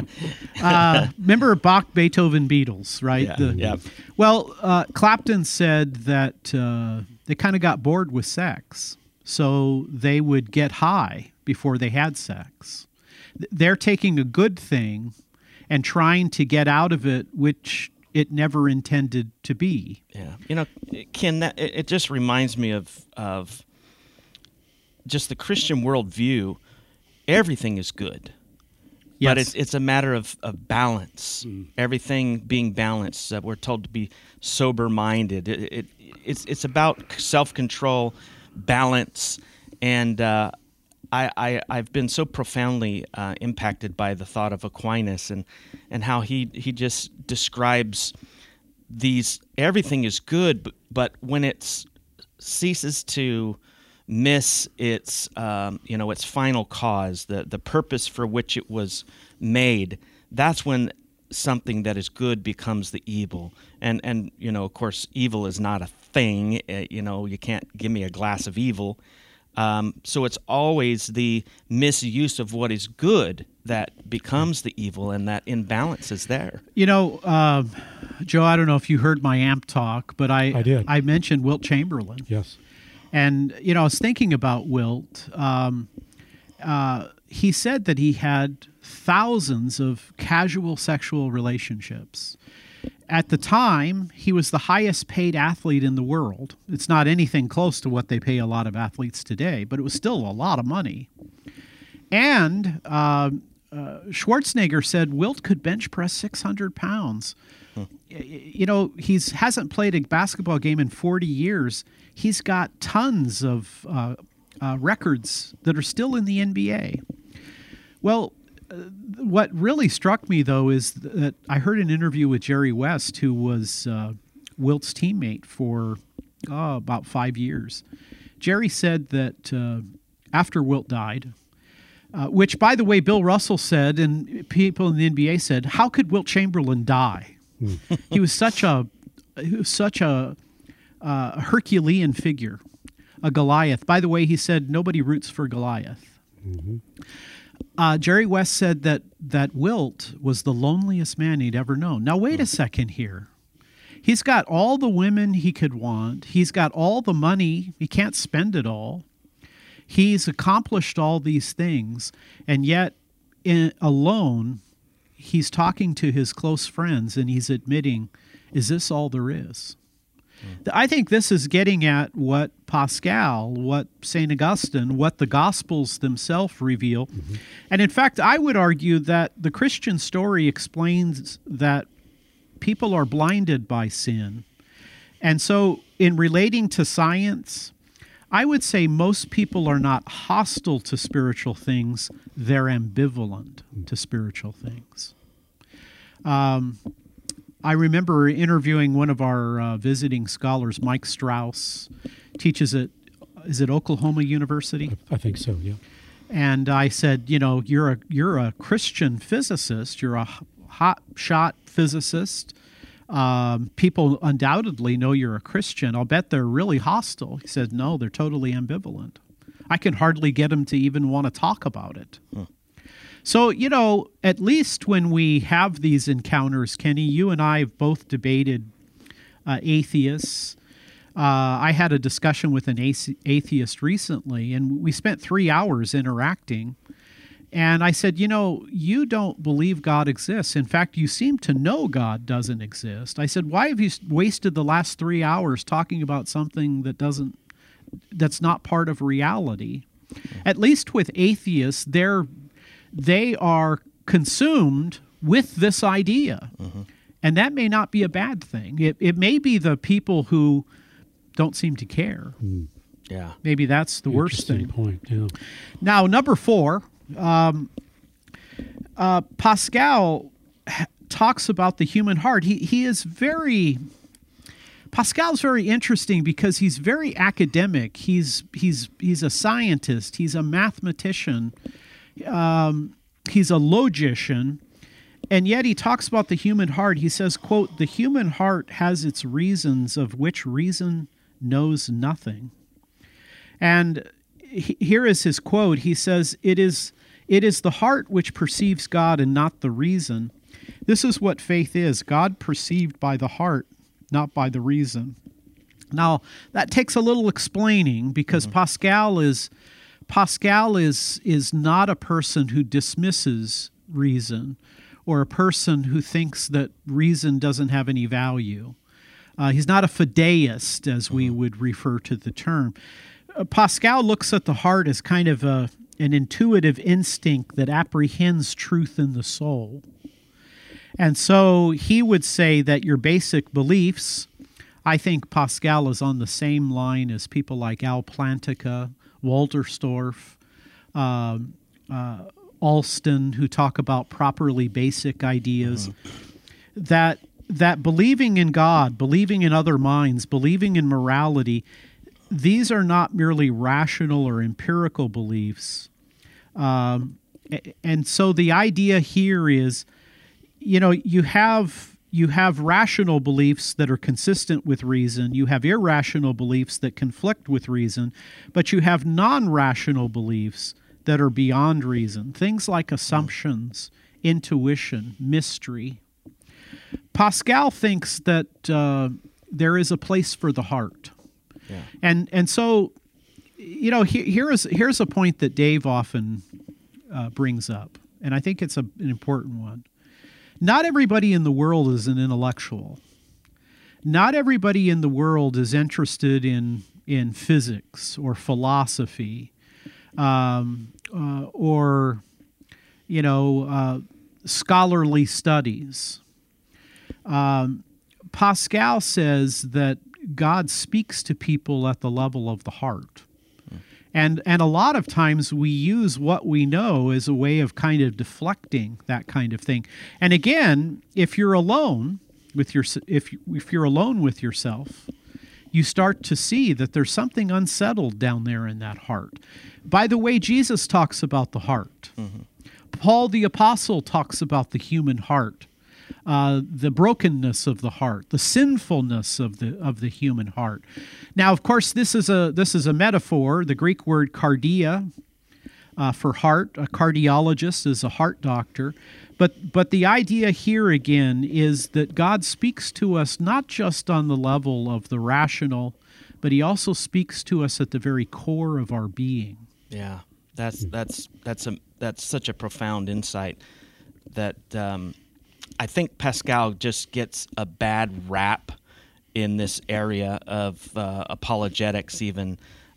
Remember Bach, Beethoven, Beatles, right? Yeah. Well, Clapton said that they kind of got bored with sex, so they would get high before they had sex. They're taking a good thing and trying to get out of it, which it never intended to be. Yeah. Ken, it just reminds me of just the Christian worldview. Everything is good. But Yes. it's a matter of balance. Everything being balanced. We're told to be sober-minded. It's about self-control, balance, and I've been so profoundly impacted by the thought of Aquinas and how he just describes everything is good, but when it ceases to miss its its final cause, the purpose for which it was made, that's when something that is good becomes the evil. And of course, evil is not a thing. You can't give me a glass of evil. So it's always the misuse of what is good that becomes the evil, and that imbalance is there. Joe, I don't know if you heard my AMP talk, but I did. I mentioned Wilt Chamberlain. Yes. And, I was thinking about Wilt. He said that he had thousands of casual sexual relationships. At the time, he was the highest paid athlete in the world. It's not anything close to what they pay a lot of athletes today, but it was still a lot of money. And Schwarzenegger said Wilt could bench press 600 pounds. He hasn't played a basketball game in 40 years. He's got tons of records that are still in the NBA. Well, what really struck me, though, is that I heard an interview with Jerry West, who was Wilt's teammate for about 5 years. Jerry said that after Wilt died, which, by the way, Bill Russell said, and people in the NBA said, how could Wilt Chamberlain die? He was such a Herculean figure, a Goliath. By the way, he said nobody roots for Goliath. Jerry West said that Wilt was the loneliest man he'd ever known. Now, wait a second here. He's got all the women he could want. He's got all the money. He can't spend it all. He's accomplished all these things, and yet alone, he's talking to his close friends, and he's admitting, is this all there is? I think this is getting at what Pascal, what St. Augustine, what the Gospels themselves reveal. And in fact, I would argue that the Christian story explains that people are blinded by sin. And so in relating to science, I would say most people are not hostile to spiritual things. They're ambivalent to spiritual things. I remember interviewing one of our visiting scholars, Mike Strauss, teaches at, is it Oklahoma University? I think so, yeah. And I said, you're a Christian physicist, you're a hot shot physicist. People undoubtedly know you're a Christian. I'll bet they're really hostile. He said, no, they're totally ambivalent. I can hardly get them to even want to talk about it. So, at least when we have these encounters, Kenny, you and I have both debated atheists. I had a discussion with an atheist recently, and we spent 3 hours interacting. And I said, you don't believe God exists. In fact, you seem to know God doesn't exist. I said, why have you wasted the last 3 hours talking about something that's not part of reality? at least with atheists, they are consumed with this idea. And that may not be a bad thing. It may be the people who don't seem to care. Yeah. Maybe that's the worst thing. Point, yeah. Now, number 4, Pascal talks about the human heart. Pascal's very interesting because he's very academic. He's a scientist. He's a mathematician. He's a logician. And yet he talks about the human heart. He says, quote, "The human heart has its reasons of which reason knows nothing." And here is his quote. He says, It is the heart which perceives God and not the reason. This is what faith is, God perceived by the heart, not by the reason. Now, that takes a little explaining because Pascal is not a person who dismisses reason or a person who thinks that reason doesn't have any value. He's not a fideist, as we would refer to the term. Pascal looks at the heart as kind of an intuitive instinct that apprehends truth in the soul. And so he would say that your basic beliefs, I think Pascal is on the same line as people like Al Plantinga, Walterstorff, Alston, who talk about properly basic ideas, that believing in God, believing in other minds, believing in morality, these are not merely rational or empirical beliefs. And so the idea here is, you have rational beliefs that are consistent with reason. You have irrational beliefs that conflict with reason, but you have non-rational beliefs that are beyond reason. Things like assumptions, intuition, mystery. Pascal thinks that there is a place for the heart. Yeah. And so, here's a point that Dave often brings up, and I think it's an important one. Not everybody in the world is an intellectual. Not everybody in the world is interested in physics or philosophy, or scholarly studies. Pascal says that God speaks to people at the level of the heart. And a lot of times we use what we know as a way of kind of deflecting that kind of thing. And again, if you're alone with if you're alone with yourself, you start to see that there's something unsettled down there in that heart. By the way, Jesus talks about the heart. Paul the Apostle talks about the human heart. The brokenness of the heart, the sinfulness of the human heart. Now, of course, this is a metaphor. The Greek word cardia for heart. A cardiologist is a heart doctor. But the idea here again is that God speaks to us not just on the level of the rational, but He also speaks to us at the very core of our being. Yeah, that's such a profound insight that. I think Pascal just gets a bad rap in this area of apologetics. Even,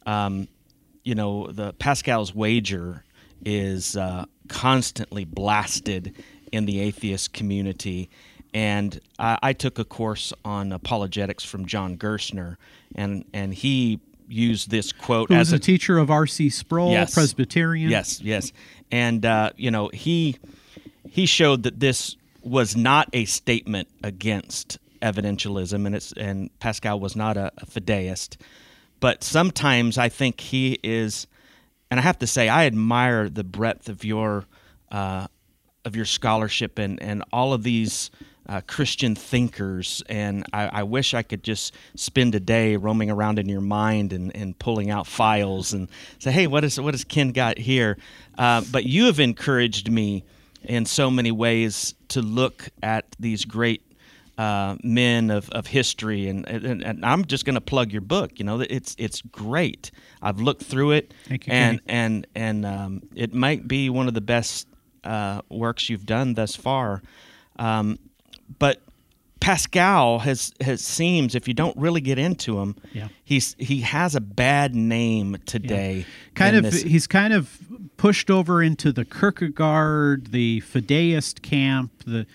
the Pascal's wager is constantly blasted in the atheist community. And I took a course on apologetics from John Gerstner, and he used this quote as a teacher of R.C. Sproul, yes, Presbyterian. Yes. And he showed that this was not a statement against evidentialism, and Pascal was not a fideist. But sometimes I think he is, and I have to say, I admire the breadth of your scholarship and all of these Christian thinkers. And I wish I could just spend a day roaming around in your mind and pulling out files and say, hey, what has Ken got here? But you have encouraged me in so many ways to look at these great men of history, and I'm just going to plug your book. It's great. I've looked through it, Thank you, and it might be one of the best works you've done thus far. But Pascal has seems, if you don't really get into him, Yeah. he has a bad name today. He's kind of pushed over into the Kierkegaard, the Fideist camp.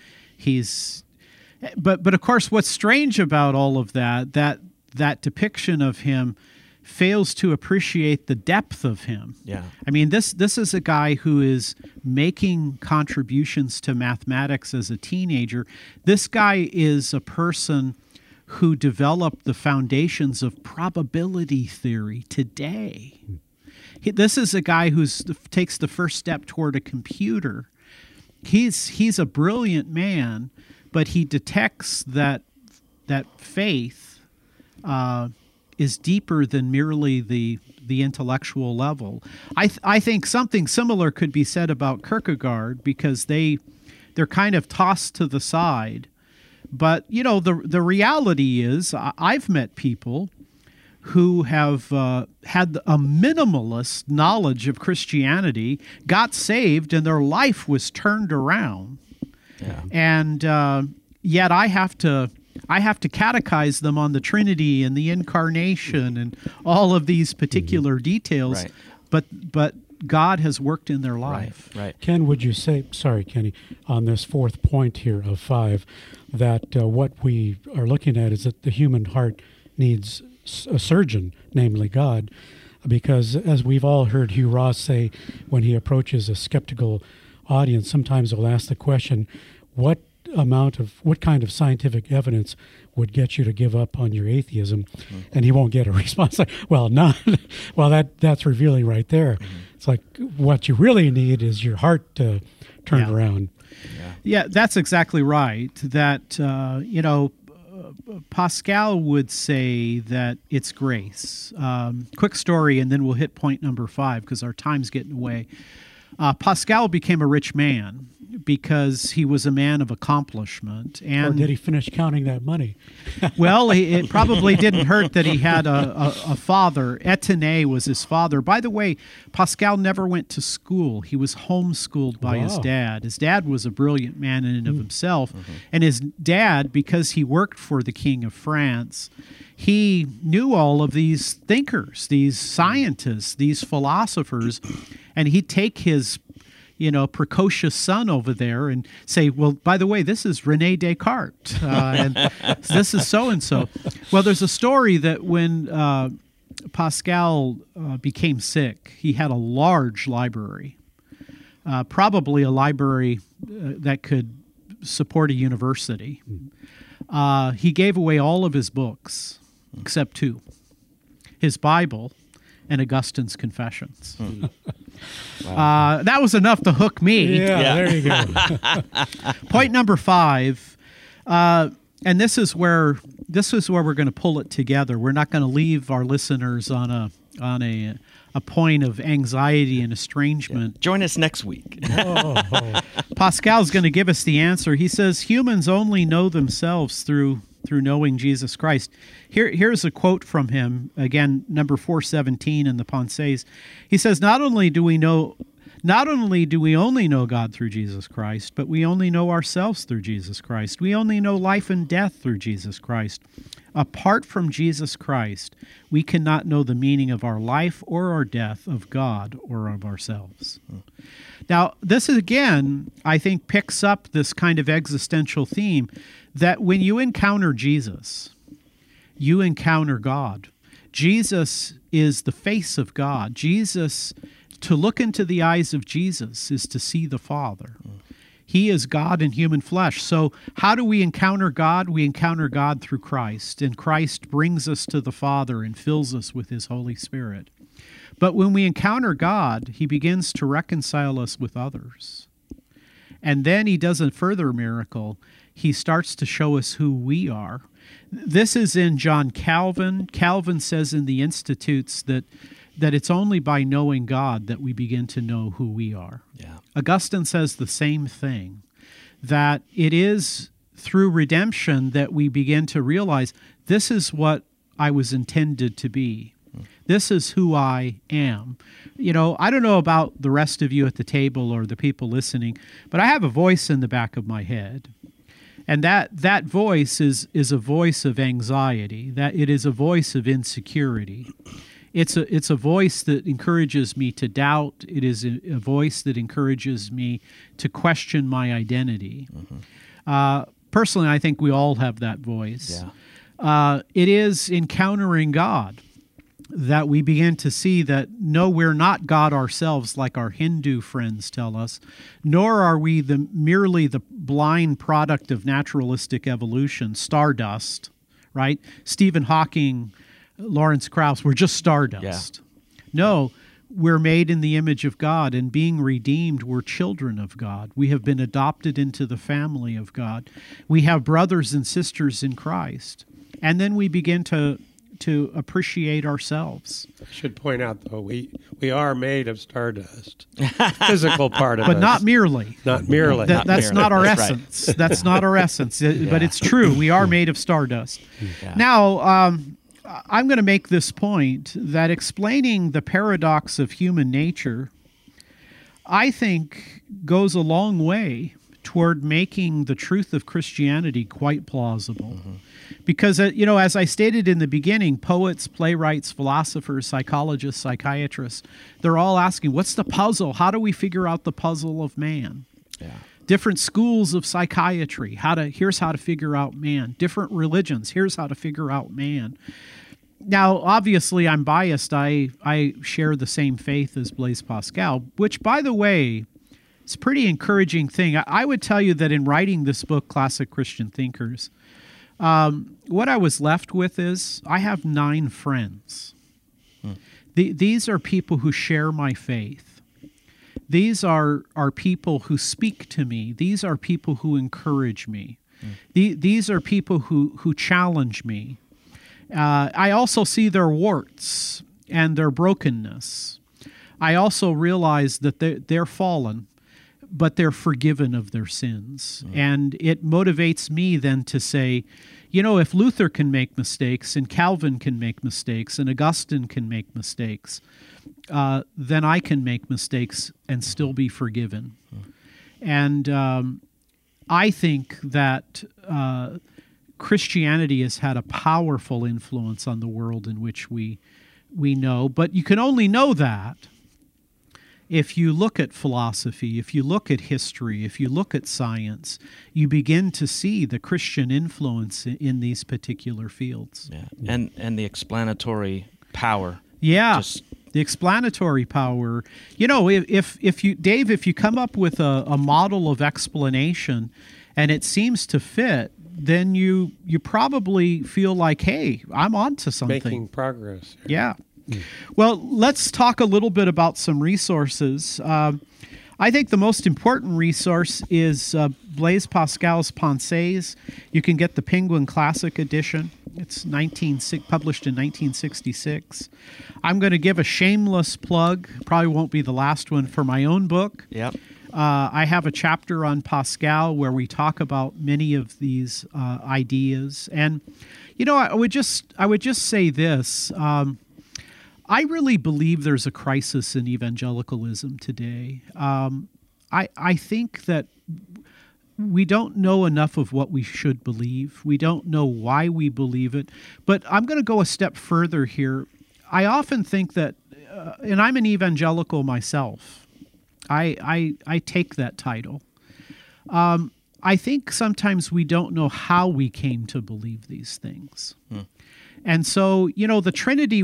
But of course, what's strange about all of that depiction of him fails to appreciate the depth of him. Yeah. I mean, this is a guy who is making contributions to mathematics as a teenager. This guy is a person who developed the foundations of probability theory today. This is a guy who takes the first step toward a computer. He's a brilliant man, but he detects that faith is deeper than merely the intellectual level. I think something similar could be said about Kierkegaard, because they're kind of tossed to the side. But the reality is, I've met people who have had a minimalist knowledge of Christianity, got saved, and their life was turned around. Yeah. And yet I have to catechize them on the Trinity and the Incarnation and all of these particular details. Right. But God has worked in their life. Right. Ken, would you say, sorry, Kenny, on this fourth point here of 5, that what we are looking at is that the human heart needs a surgeon, namely God, because as we've all heard Hugh Ross say when he approaches a skeptical audience, sometimes he'll ask the question, what kind of scientific evidence would get you to give up on your atheism? Mm-hmm. And he won't get a response like, well, none. Well, that's revealing right there. Mm-hmm. It's like what you really need is your heart to turn around. Yeah, that's exactly right. That, Pascal would say that it's grace. Quick story, and then we'll hit point number 5 because our time's getting away. Pascal became a rich man because he was a man of accomplishment. And or did he finish counting that money? Well, it probably didn't hurt that he had a father. Etienne was his father. By the way, Pascal never went to school. He was homeschooled by his dad. His dad was a brilliant man in and of himself. Mm-hmm. And his dad, because he worked for the King of France, he knew all of these thinkers, these scientists, these philosophers, and he'd take his precocious son over there and say, well, by the way, this is René Descartes, and this is so-and-so. Well, there's a story that when Pascal became sick, he had a large library, probably a library that could support a university. He gave away all of his books, except 2, his Bible and Augustine's Confessions. Wow. That was enough to hook me. Yeah. There you go. Point number 5, and this is where we're going to pull it together. We're not going to leave our listeners on a point of anxiety and estrangement. Yeah. Join us next week. Pascal's going to give us the answer. He says humans only know themselves through knowing Jesus Christ. Here's a quote from him, again, number 417 in the Pensées. He says, not only do we only know God through Jesus Christ, but we only know ourselves through Jesus Christ. We only know life and death through Jesus Christ. Apart from Jesus Christ, we cannot know the meaning of our life or our death, of God or of ourselves. Now, this is, again, I think, picks up this kind of existential theme that when you encounter Jesus, you encounter God. Jesus is the face of God. To look into the eyes of Jesus is to see the Father. He is God in human flesh. So how do we encounter God? We encounter God through Christ, and Christ brings us to the Father and fills us with His Holy Spirit. But when we encounter God, He begins to reconcile us with others. And then He does a further miracle. He starts to show us who we are. This is in John Calvin. Calvin says in the Institutes that it's only by knowing God that we begin to know who we are. Yeah. Augustine says the same thing, that it is through redemption that we begin to realize this is what I was intended to be. This is who I am. I don't know about the rest of you at the table or the people listening, but I have a voice in the back of my head. And that voice is a voice of anxiety, that it is a voice of insecurity. It's a voice that encourages me to doubt. It is a voice that encourages me to question my identity. Personally, I think we all have that voice. Yeah. It is encountering God that we begin to see that, no, we're not God ourselves like our Hindu friends tell us, nor are we merely the blind product of naturalistic evolution, stardust, right? Stephen Hawking, Lawrence Krauss, we're just stardust. Yeah. No, we're made in the image of God, and being redeemed, we're children of God. We have been adopted into the family of God. We have brothers and sisters in Christ. And then we begin to appreciate ourselves. I should point out, though, we are made of stardust. Physical part of us. But not merely. Not merely. That's not our That's essence. That's not our essence. But it's true. We are made of stardust. Yeah. Now, I'm going to make this point that explaining the paradox of human nature, I think, goes a long way toward making the truth of Christianity quite plausible. Because, as I stated in the beginning, poets, playwrights, philosophers, psychologists, psychiatrists, they're all asking, what's the puzzle? How do we figure out the puzzle of man? Yeah. Different schools of psychiatry, here's how to figure out man. Different religions, here's how to figure out man. Now, obviously, I'm biased. I share the same faith as Blaise Pascal, which, by the way, it's a pretty encouraging thing. I would tell you that in writing this book, Classic Christian Thinkers, what I was left with is I have 9 friends. These are people who share my faith. These are people who speak to me. These are people who encourage me. These are people who challenge me. I also see their warts and their brokenness. I also realize that they're fallen, but they're forgiven of their sins. And it motivates me then to say, if Luther can make mistakes, and Calvin can make mistakes, and Augustine can make mistakes, then I can make mistakes and still be forgiven. And I think that Christianity has had a powerful influence on the world in which we know, but you can only know that if you look at philosophy, if you look at history, if you look at science, you begin to see the Christian influence in these particular fields. Yeah. And the explanatory power. Yeah. The explanatory power. If you come up with a model of explanation and it seems to fit, then you probably feel like, hey, I'm onto something. Making progress. Yeah. Well, let's talk a little bit about some resources. I think the most important resource is Blaise Pascal's Pensées. You can get the Penguin Classic Edition. It's published in 1966. I'm going to give a shameless plug, probably won't be the last one, for my own book. Yep. I have a chapter on Pascal where we talk about many of these ideas. And, I would just say this. I really believe there's a crisis in evangelicalism today. I think that we don't know enough of what we should believe. We don't know why we believe it. But I'm going to go a step further here. I often think that, and I'm an evangelical myself. I take that title. I think sometimes we don't know how we came to believe these things. And so, the Trinity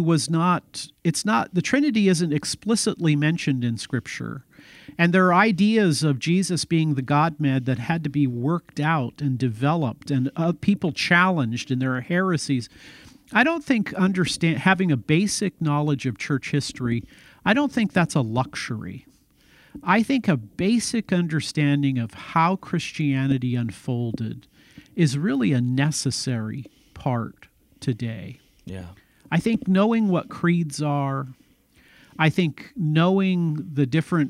the Trinity isn't explicitly mentioned in Scripture. And there are ideas of Jesus being the God-man that had to be worked out and developed and people challenged, and there are heresies. I don't think having a basic knowledge of church history, I don't think that's a luxury. I think a basic understanding of how Christianity unfolded is really a necessary part today. Yeah. I think knowing what creeds are, I think knowing the different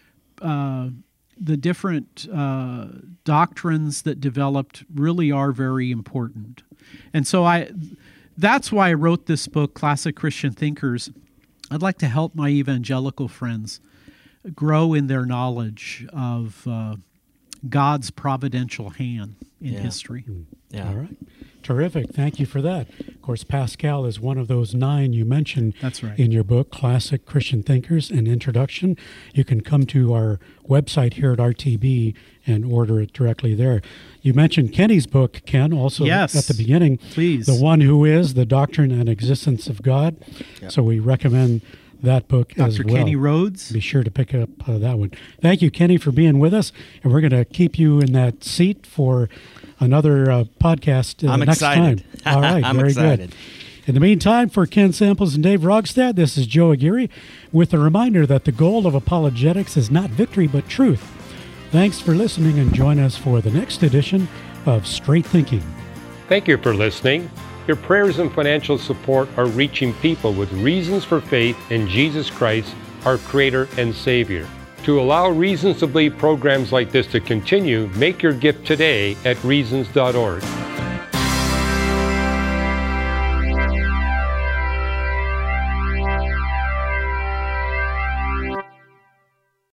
doctrines that developed really are very important. And so that's why I wrote this book, Classic Christian Thinkers. I'd like to help my evangelical friends grow in their knowledge of God's providential hand in Yeah. history. Yeah. All right. Terrific. Thank you for that. Of course, Pascal is one of those 9 you mentioned That's right. in your book, Classic Christian Thinkers, an Introduction. You can come to our website here at RTB and order it directly there. You mentioned Kenny's book, Ken, also Yes. at the beginning. Please. The One Who Is, The Doctrine and Existence of God. Yeah. So we recommend that book as Dr. well. Kenny Rhodes. Be sure to pick up that one. Thank you, Kenny, for being with us. And we're going to keep you in that seat for another podcast I'm next excited. time. All right, I'm very excited. good. In the meantime, for Ken Samples and Dave Rogstad, this is Joe Aguirre with a reminder that the goal of apologetics is not victory but truth. Thanks for listening, and join us for the next edition of Straight Thinking. Thank you for listening. Your prayers and financial support are reaching people with reasons for faith in Jesus Christ, our Creator and Savior. To allow Reasons to Believe programs like this to continue, make your gift today at reasons.org.